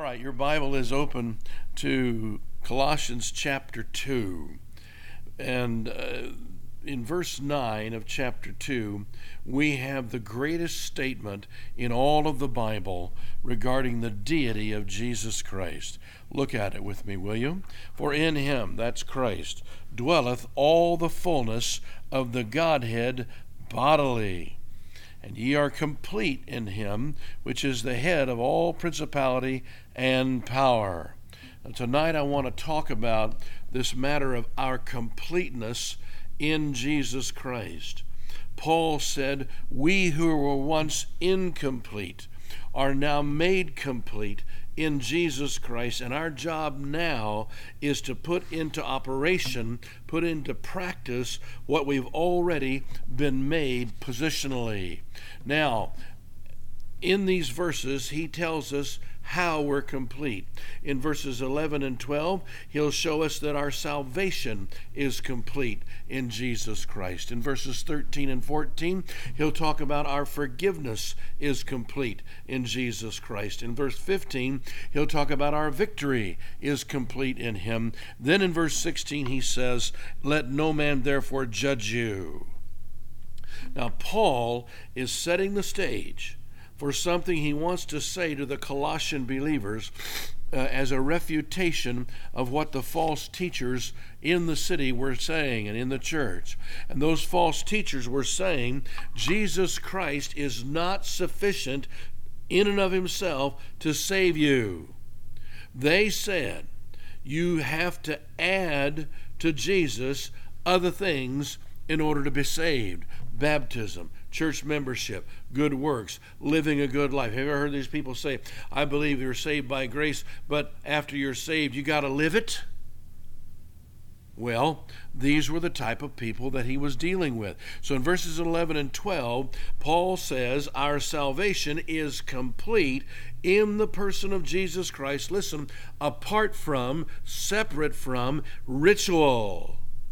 right, your Bible is open to Colossians chapter 2. And in verse 9 of chapter 2, we have the greatest statement in all of the Bible regarding the deity of Jesus Christ. Look at it with me, will you? For in him, that's Christ, dwelleth all the fullness of the Godhead bodily. And ye are complete in him, which is the head of all principality and power. Now, tonight I want to talk about this matter of our completeness in Jesus Christ. Paul said, we who were once incomplete are now made complete in Jesus Christ, and our job now is to put into operation, put into practice what we've already been made positionally. Now, in these verses, he tells us how we're complete. In verses 11 and 12, he'll show us that our salvation is complete in Jesus Christ. In verses 13 and 14, he'll talk about our forgiveness is complete in Jesus Christ. In verse 15, he'll talk about our victory is complete in him. Then in verse 16, he says, let no man therefore judge you. Now, Paul is setting the stage for something he wants to say to the Colossian believers as a refutation of what the false teachers in the city were saying and in the church. And those false teachers were saying Jesus Christ is not sufficient in and of himself to save you. They said you have to add to Jesus other things in order to be saved. Baptism, church membership, good works, living a good life. Have you ever heard these people say, I believe you're saved by grace, but after you're saved, you got to live it? Well, these were the type of people that he was dealing with. So in verses 11 and 12, Paul says our salvation is complete in the person of Jesus Christ. Listen, apart from, separate from ritual.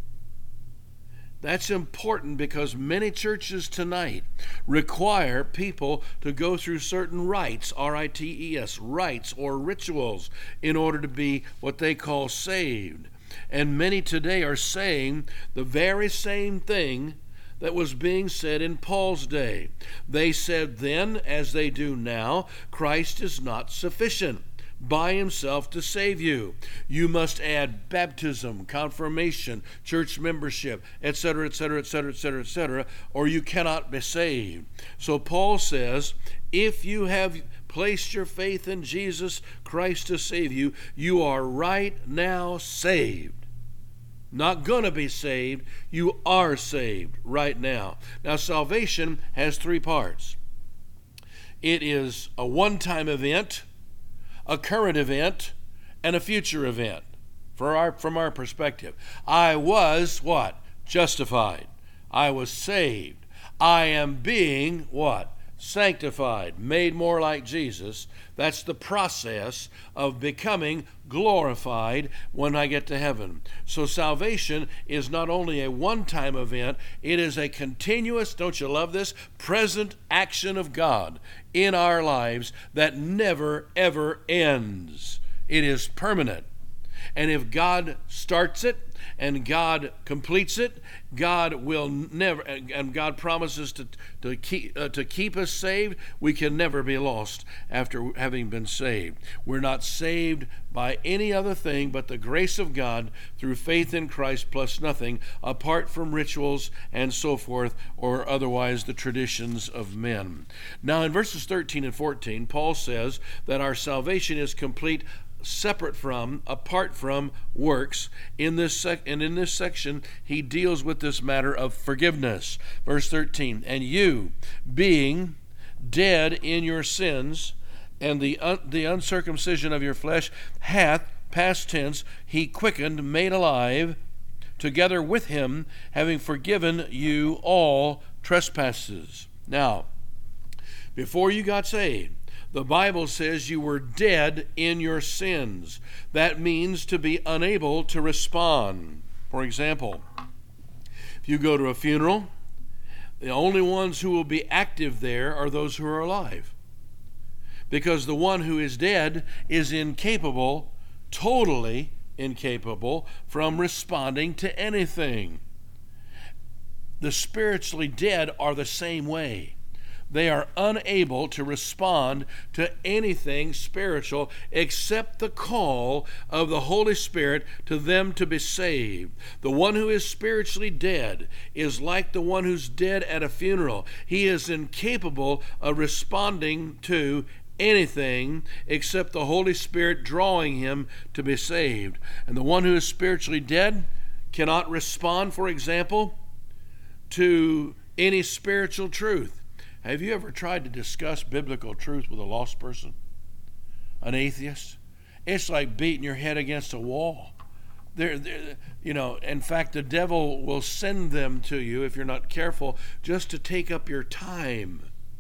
That's important because many churches tonight require people to go through certain rites, R-I-T-E-S, rites or rituals, in order to be what they call saved. And many today are saying the very same thing that was being said in Paul's day. They said then, as they do now, Christ is not sufficient by himself to save you. You must add baptism, confirmation, church membership, etc., etc., etc., etc., etc., or you cannot be saved. So Paul says, if you have placed your faith in Jesus Christ to save you, you are right now saved. Not going to be saved, you are saved right now. Now, salvation has three parts. It is a one-time event, a current event, and a future event from our perspective. I was what? Justified. I was saved. I am being what? Sanctified, made more like Jesus. That's the process of becoming glorified when I get to heaven. So salvation is not only a one-time event, it is a continuous, don't you love this, present action of God in our lives that never, ever ends. It is permanent. And if God starts it and God completes it, God will never, and God promises to keep us saved. We can never be lost after having been saved. We're not saved by any other thing but the grace of God through faith in Christ plus nothing apart from rituals and so forth, or otherwise the traditions of men. Now in verses 13 and 14, Paul says that our salvation is complete separate from, apart from works. In this section, he deals with this matter of forgiveness. Verse 13, and you, being dead in your sins, and the uncircumcision of your flesh, hath, past tense, he quickened, made alive, together with him, having forgiven you all trespasses. Now, before you got saved, the Bible says you were dead in your sins. That means to be unable to respond. For example, if you go to a funeral, the only ones who will be active there are those who are alive. because the one who is dead is incapable, totally incapable, from responding to anything. The spiritually dead are the same way. They are unable to respond to anything spiritual except the call of the Holy Spirit to them to be saved. The one who is spiritually dead is like the one who's dead at a funeral. He is incapable of responding to anything except the Holy Spirit drawing him to be saved. And the one who is spiritually dead cannot respond, for example, to any spiritual truth. Have you ever tried to discuss biblical truth with a lost person? An atheist? It's like beating your head against a wall. In fact, the devil will send them to you, if you're not careful, just to take up your time.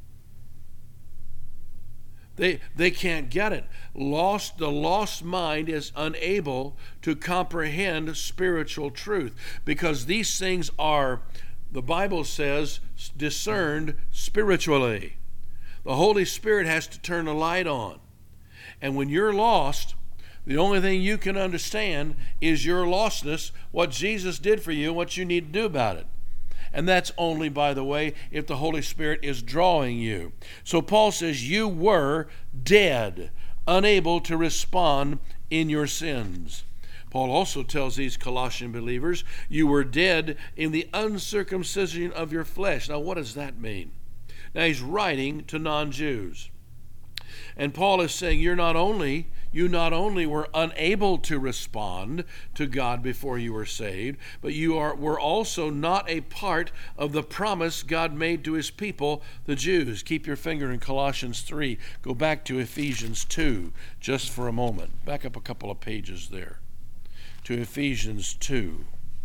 They can't get it. The lost mind is unable to comprehend spiritual truth, because these things are, the Bible says, discerned spiritually. The Holy Spirit has to turn a light on. And when you're lost, the only thing you can understand is your lostness, what Jesus did for you, what you need to do about it. And that's only, by the way, if the Holy Spirit is drawing you. So Paul says you were dead, unable to respond in your sins. Paul also tells these Colossian believers, you were dead in the uncircumcision of your flesh. Now, what does that mean? Now, he's writing to non-Jews. And Paul is saying you not only were unable to respond to God before you were saved, but were also not a part of the promise God made to his people, the Jews. Keep your finger in Colossians 3. Go back to Ephesians 2 just for a moment. Back up a couple of pages there to Ephesians 2.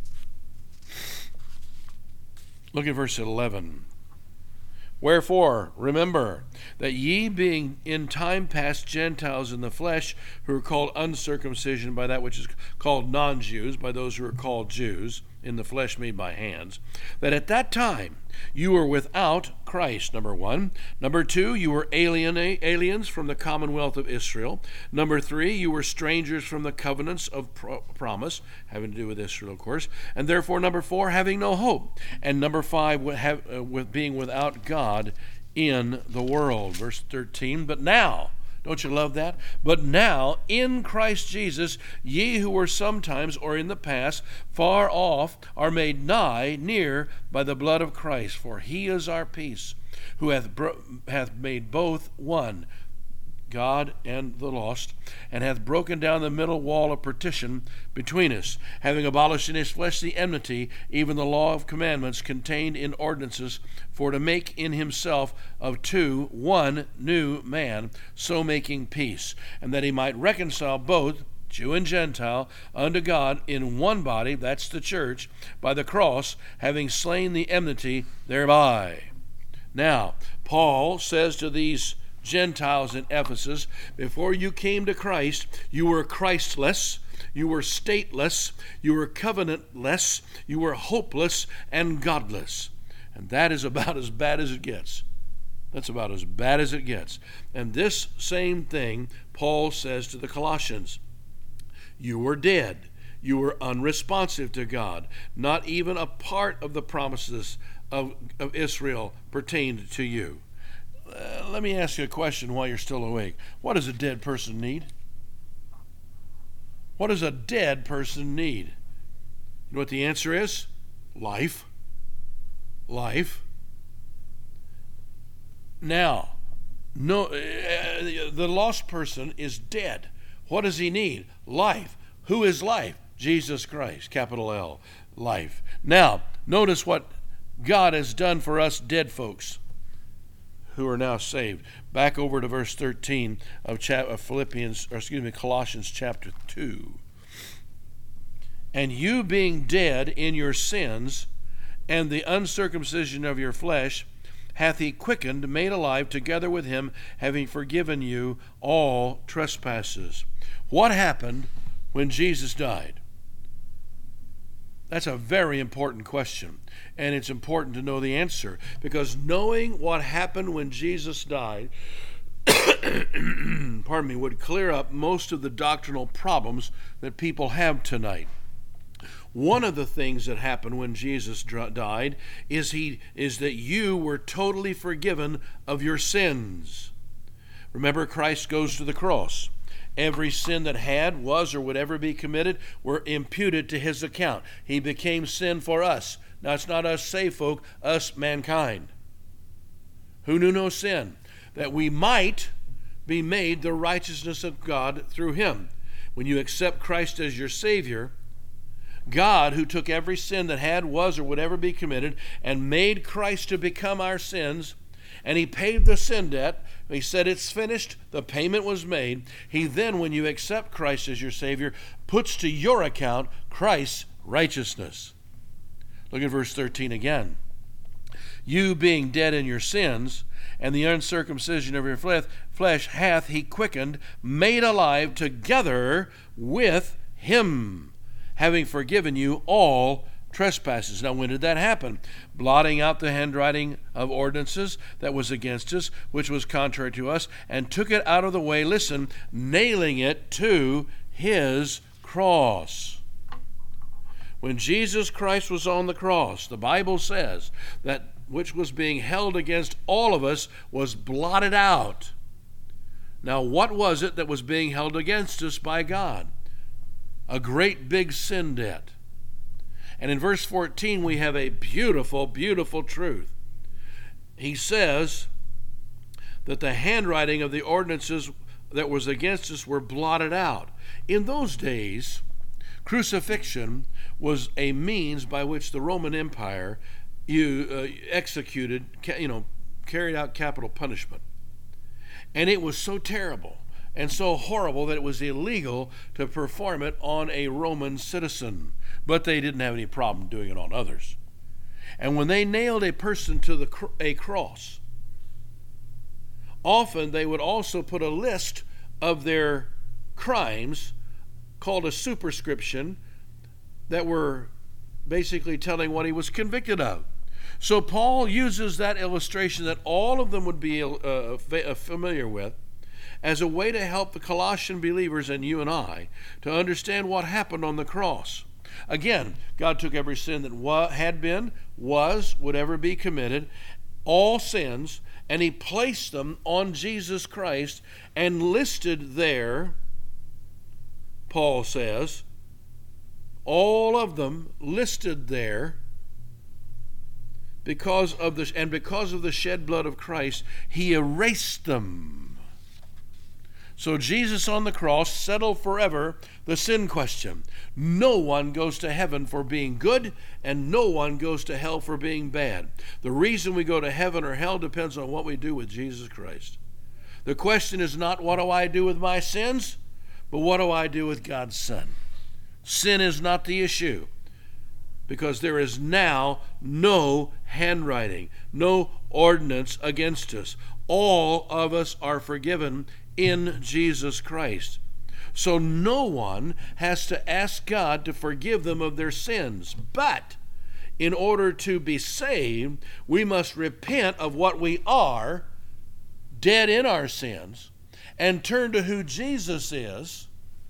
Look at verse 11. Wherefore, remember that ye being in time past Gentiles in the flesh, who are called uncircumcision by that which is called non-Jews, by those who are called Jews, in the flesh made by hands, that at that time you were without Christ, number one. Number two, you were aliens from the commonwealth of Israel. Number three, you were strangers from the covenants of promise, having to do with Israel, of course. And therefore, number four, having no hope. And number five, with being without God in the world. Verse 13, but now, don't you love that? But now, in Christ Jesus, ye who were sometimes, or in the past, far off, are made nigh, near, by the blood of Christ. For he is our peace, who hath made both one, God and the lost, and hath broken down the middle wall of partition between us, having abolished in his flesh the enmity, even the law of commandments contained in ordinances, for to make in himself of two one new man, so making peace, and that he might reconcile both Jew and Gentile unto God in one body, that's the church, by the cross, having slain the enmity thereby. Now, Paul says to these Gentiles in Ephesus, before you came to Christ, you were Christless, you were stateless, you were covenantless, you were hopeless and godless. And that is about as bad as it gets. That's about as bad as it gets. And this same thing Paul says to the Colossians. You were dead. You were unresponsive to God. Not even a part of the promises of Israel pertained to you. Let me ask you a question while you're still awake. What does a dead person need? What does a dead person need? You know what the answer is? Life. Life. Now, the lost person is dead. What does he need? Life. Who is life? Jesus Christ, capital L, life. Now, notice what God has done for us dead folks who are now saved. Back over to verse 13 of Colossians chapter 2. And you being dead in your sins and the uncircumcision of your flesh, hath he quickened, made alive together with him, having forgiven you all trespasses. What happened when Jesus died? That's a very important question, and it's important to know the answer, because knowing what happened when Jesus died pardon me, would clear up most of the doctrinal problems that people have tonight. One of the things that happened when Jesus died is that you were totally forgiven of your sins. Remember, Christ goes to the cross. Every sin that had, was, or would ever be committed were imputed to his account. He became sin for us. Now, it's not us saved folk, us mankind, who knew no sin, that we might be made the righteousness of God through him. When you accept Christ as your Savior, God, who took every sin that had, was, or would ever be committed, and made Christ to become our sins, and he paid the sin debt. He said it's finished. The payment was made. He then, when you accept Christ as your Savior, puts to your account Christ's righteousness. Look at verse 13 again. You being dead in your sins, and the uncircumcision of your flesh hath he quickened, made alive together with him, having forgiven you all trespasses. Now, when did that happen? Blotting out the handwriting of ordinances that was against us, which was contrary to us, and took it out of the way, listen, nailing it to his cross. When Jesus Christ was on the cross, the Bible says that which was being held against all of us was blotted out. Now, what was it that was being held against us by God? A great big sin debt. And in verse 14, we have a beautiful, beautiful truth. He says that the handwriting of the ordinances that was against us were blotted out. In those days, crucifixion was a means by which the Roman Empire carried out capital punishment. And it was so terrible and so horrible that it was illegal to perform it on a Roman citizen. But they didn't have any problem doing it on others. And when they nailed a person to a cross, often they would also put a list of their crimes called a superscription that were basically telling what he was convicted of. So Paul uses that illustration that all of them would be familiar with as a way to help the Colossian believers and you and I to understand what happened on the cross. Again, God took every sin that had been, was, would ever be committed, all sins, and he placed them on Jesus Christ and listed there, Paul says, all of them listed there because of the shed blood of Christ, he erased them. So Jesus on the cross settled forever the sin question. No one goes to heaven for being good, and no one goes to hell for being bad. The reason we go to heaven or hell depends on what we do with Jesus Christ. The question is not what do I do with my sins, but what do I do with God's Son? Sin is not the issue, because there is now no handwriting, no ordinance against us. All of us are forgiven in Jesus Christ. So no one has to ask God to forgive them of their sins. But in order to be saved, we must repent of what we are, dead in our sins, and turn to who Jesus is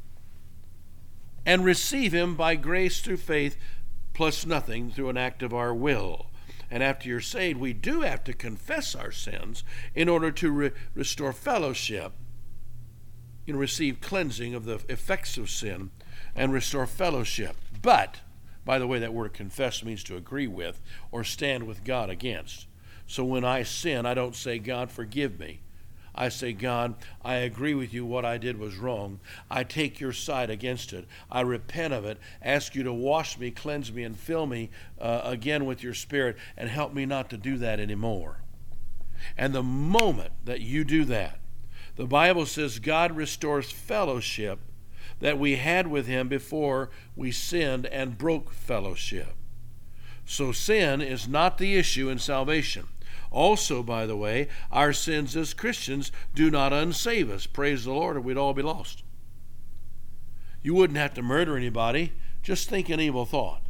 and receive him by grace through faith plus nothing through an act of our will. And after you're saved, we do have to confess our sins in order to restore fellowship, receive cleansing of the effects of sin, and restore fellowship. But, by the way, that word confess means to agree with or stand with God against. So when I sin, I don't say, God, forgive me. I say, God, I agree with you. What I did was wrong. I take your side against it. I repent of it. Ask you to wash me, cleanse me, and fill me again with your Spirit, and help me not to do that anymore. And the moment that you do that, the Bible says God restores fellowship that we had with him before we sinned and broke fellowship. So sin is not the issue in salvation. Also, by the way, our sins as Christians do not unsave us. Praise the Lord, or we'd all be lost. You wouldn't have to murder anybody. Just think an evil thought.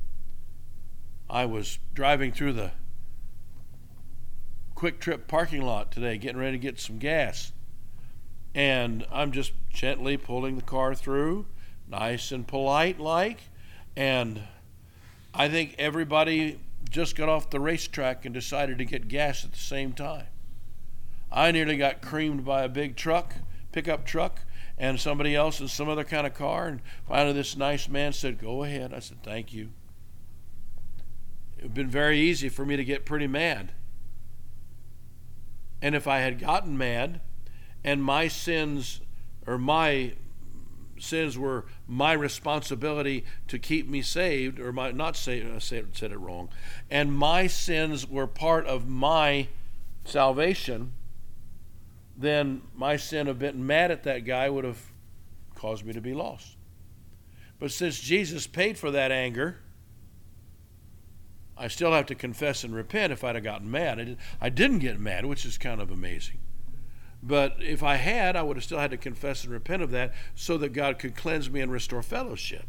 I was driving through the Quick Trip parking lot today, getting ready to get some gas. And I'm just gently pulling the car through, nice and polite like. And I think everybody just got off the racetrack and decided to get gas at the same time. I nearly got creamed by a big truck, pickup truck, and somebody else in some other kind of car. And finally this nice man said, "Go ahead." I said, "Thank you." It would have been very easy for me to get pretty mad. And if I had gotten mad and my sins were my responsibility to keep me saved, or said it wrong, and my sins were part of my salvation, then my sin of being mad at that guy would have caused me to be lost. But since Jesus paid for that anger, I still have to confess and repent if I'd have gotten mad. I didn't get mad, which is kind of amazing. But if I had, I would have still had to confess and repent of that so that God could cleanse me and restore fellowship.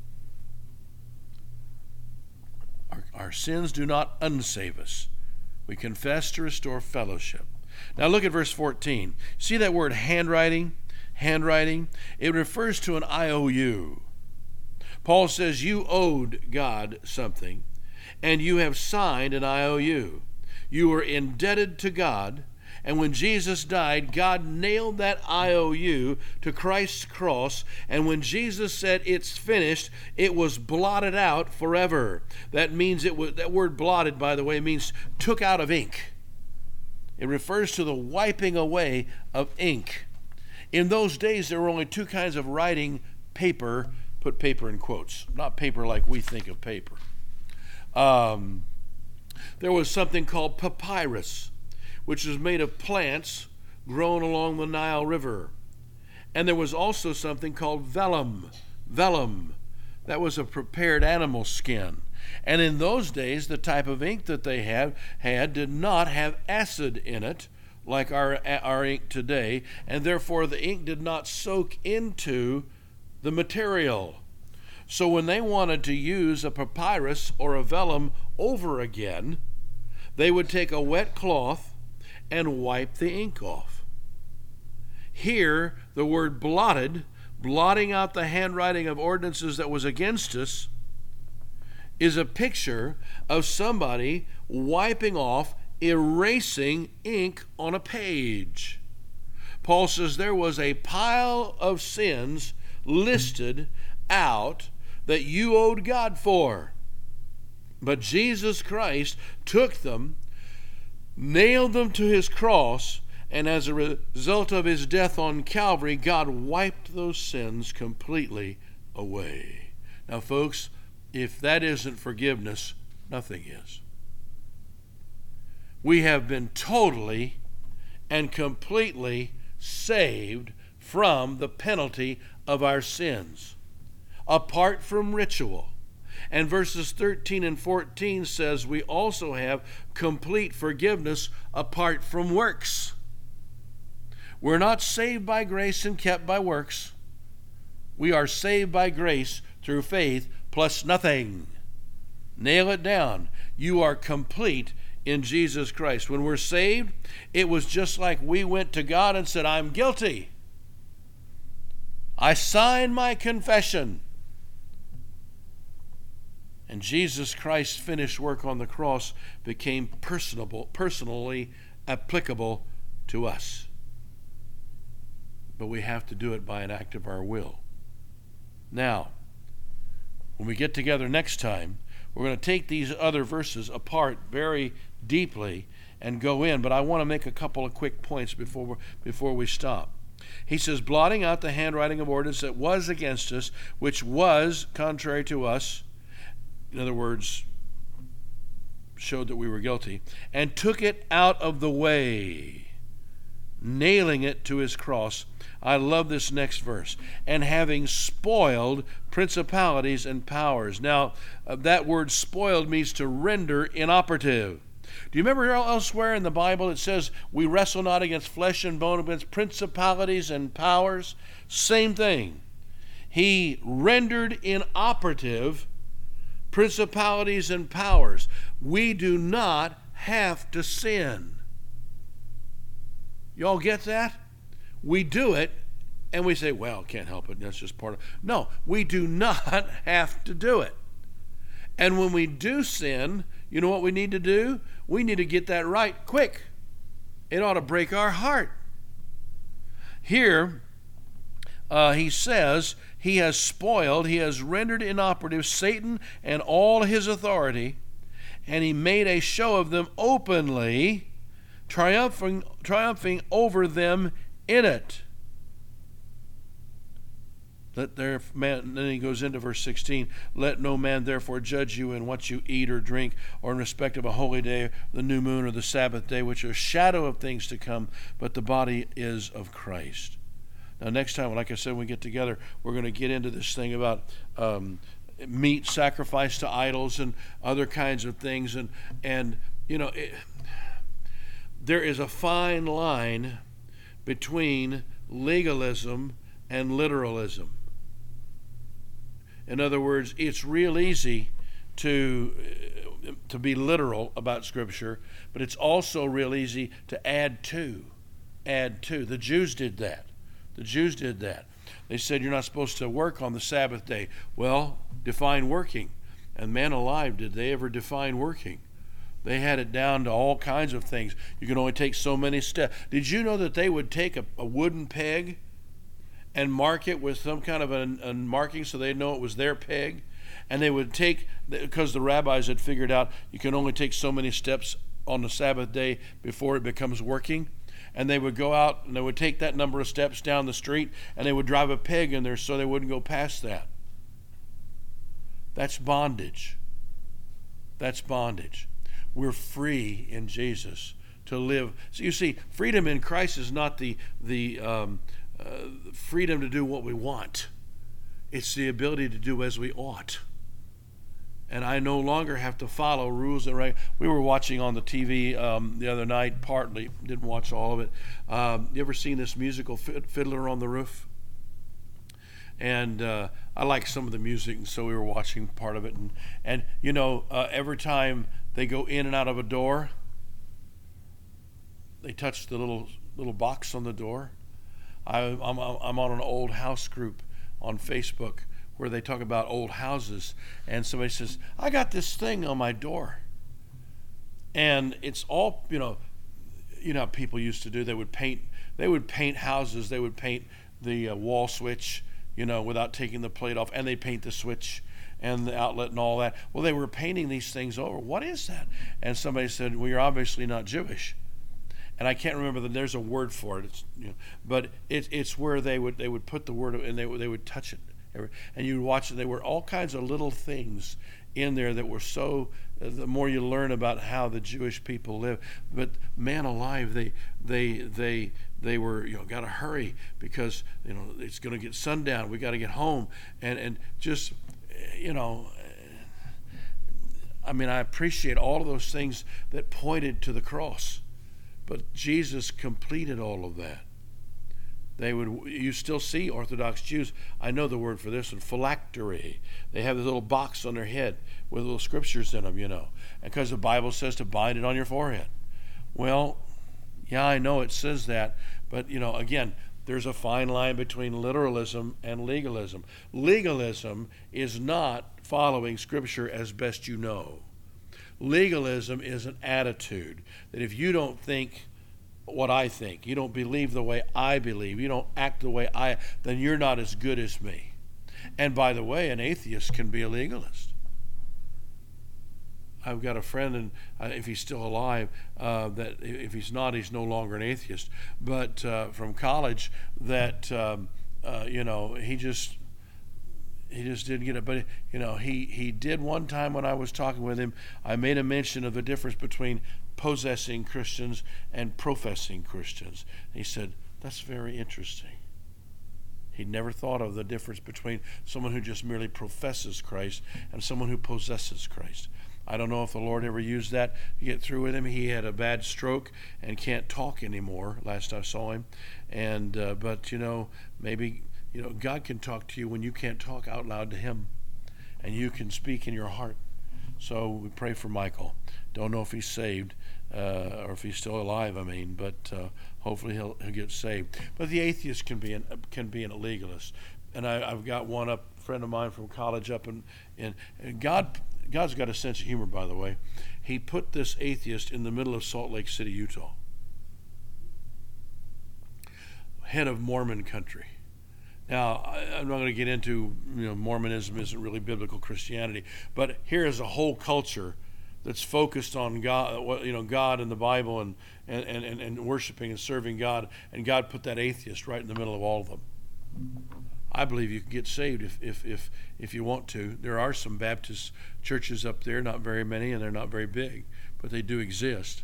Our sins do not unsave us. We confess to restore fellowship. Now look at verse 14. See that word handwriting? Handwriting. It refers to an IOU. Paul says you owed God something, and you have signed an IOU. You were indebted to God, and when Jesus died, God nailed that IOU to Christ's cross, and when Jesus said it's finished, it was blotted out forever. That means that word blotted, by the way, means took out of ink. It refers to the wiping away of ink. In those days, there were only two kinds of writing paper, put paper in quotes, not paper like we think of paper. There was something called papyrus, which was made of plants grown along the Nile River. And there was also something called vellum. Vellum. That was a prepared animal skin. And in those days, the type of ink that they had did not have acid in it like our ink today, and therefore the ink did not soak into the material. So when they wanted to use a papyrus or a vellum over again, they would take a wet cloth and wipe the ink off. Here, the word blotted, blotting out the handwriting of ordinances that was against us, is a picture of somebody wiping off, erasing ink on a page. Paul says there was a pile of sins listed out that you owed God for. But Jesus Christ took them, nailed them to his cross, and as a result of his death on Calvary, God wiped those sins completely away. Now, folks, if that isn't forgiveness, nothing is. We have been totally and completely saved from the penalty of our sins, apart from ritual. And verses 13 and 14 says we also have complete forgiveness apart from works. We're not saved by grace and kept by works. We are saved by grace through faith plus nothing. Nail it down. You are complete in Jesus Christ. When we're saved, it was just like we went to God and said, "I'm guilty. I sign my confession." And Jesus Christ's finished work on the cross became personally applicable to us. But we have to do it by an act of our will. Now, when we get together next time, we're going to take these other verses apart very deeply and go in, but I want to make a couple of quick points before we stop. He says, blotting out the handwriting of ordinance that was against us, which was contrary to us, in other words, showed that we were guilty, and took it out of the way, nailing it to his cross. I love this next verse. And having spoiled principalities and powers. Now, that word spoiled means to render inoperative. Do you remember elsewhere in the Bible it says we wrestle not against flesh and bone, against principalities and powers? Same thing. He rendered inoperative principalities and powers. We do not have to sin. Y'all get that? we do it and we say, well, can't help it. That's just part of it. No, we do not have to do it. And when we do sin, you know what we need to do? We need to get that right quick. It ought to break our heart. Here, he says, he has spoiled, he has rendered inoperative Satan and all his authority, and he made a show of them openly, triumphing over them in it. Let their man, then he goes into verse 16, let no man therefore judge you in what you eat or drink, or in respect of a holy day, the new moon, or the Sabbath day, which are a shadow of things to come, but the body is of Christ. Now next time, like I said, when we get together, we're going to get into this thing about meat sacrificed to idols and other kinds of things. And you know, there is a fine line between legalism and literalism. In other words, it's real easy to be literal about Scripture, but it's also real easy to add to. The Jews did that. They said you're not supposed to work on the Sabbath day. Well, define working. And man alive, did they ever define working? They had it down to all kinds of things. You can only take so many steps. Did you know that they would take a wooden peg and mark it with some kind of a marking so they'd know it was their peg? And they would take, because the rabbis had figured out you can only take so many steps on the Sabbath day before it becomes working. And they would go out and they would take that number of steps down the street and they would drive a peg in there so they wouldn't go past that. That's bondage. We're free in Jesus to live. So you see, freedom in Christ is not the freedom to do what we want. It's the ability to do as we ought. And I no longer have to follow rules and regulations. We were watching on the TV the other night, partly, didn't watch all of it. You ever seen this musical, Fiddler on the Roof? And I like some of the music, and so we were watching part of it. And you know, every time they go in and out of a door, they touch the little box on the door. I'm on an old house group on Facebook where they talk about old houses, and somebody says, I got this thing on my door. And it's all, you know how people used to do. They would paint houses. They would paint the wall switch, without taking the plate off, and they paint the switch and the outlet and all that. Well, they were painting these things over. What is that? And somebody said, well, you're obviously not Jewish. And I can't remember there's a word for it. It's, but it's where they would put the word, and they would touch it. And you would watch it. There were all kinds of little things in there that were so, the more you learn about how the Jewish people live. But man alive, they were, got to hurry because, it's going to get sundown. We got to get home. And just, I appreciate all of those things that pointed to the cross. But Jesus completed all of that. You still see Orthodox Jews, I know the word for this one, phylactery. They have this little box on their head with little scriptures in them, and because the Bible says to bind it on your forehead. Well, yeah, I know it says that, but, again, there's a fine line between literalism and legalism. Legalism is not following Scripture as best you know. Legalism is an attitude that if you don't think what I think, you don't believe the way I believe, you don't act the way then you're not as good as me. And by the way, an atheist can be a legalist. I've got a friend, and if he's still alive, that if he's not, he's no longer an atheist, but from college, that he just didn't get it. But he did one time when I was talking with him. I made a mention of the difference between possessing Christians and professing Christians. And he said, that's very interesting. He'd never thought of the difference between someone who just merely professes Christ and someone who possesses Christ. I don't know if the Lord ever used that to get through with him. He had a bad stroke and can't talk anymore, last I saw him. And but maybe God can talk to you when you can't talk out loud to him, and you can speak in your heart. So we pray for Michael. Don't know if he's saved. or if he's still alive, I mean. But hopefully he'll get saved. But the atheist can be an illegalist. And I've got one up, a friend of mine from college up in God's got a sense of humor, by the way. He put this atheist in the middle of Salt Lake City, Utah, head of Mormon country. Now, I'm not going to get into, Mormonism isn't really biblical Christianity, but here is a whole culture that's focused on God, God and the Bible, and worshiping and serving God, and God put that atheist right in the middle of all of them. I believe you can get saved if you want to. There are some Baptist churches up there, not very many, and they're not very big, but they do exist.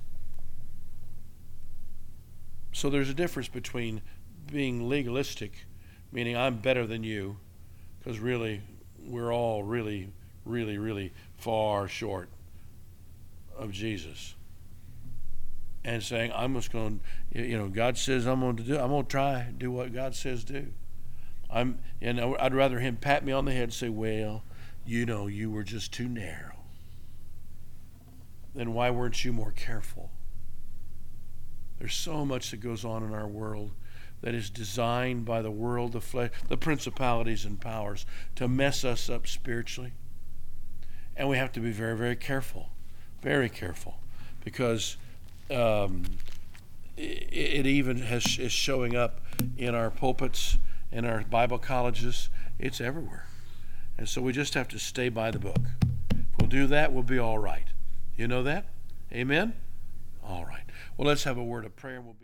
So there's a difference between being legalistic, meaning I'm better than you, because really we're all really, really, really far short of Jesus. And saying, I'm just going to, God says I'm going to try and do what God says do. I'd rather him pat me on the head and say, well, you were just too narrow. Then why weren't you more careful? There's so much that goes on in our world that is designed by the world, the flesh, the principalities and powers to mess us up spiritually. And we have to be very, very careful, because it even is showing up in our pulpits, in our Bible colleges. It's everywhere. And so we just have to stay by the book. If we'll do that, we'll be all right. You know that? Amen? All right. Well, let's have a word of prayer and we'll be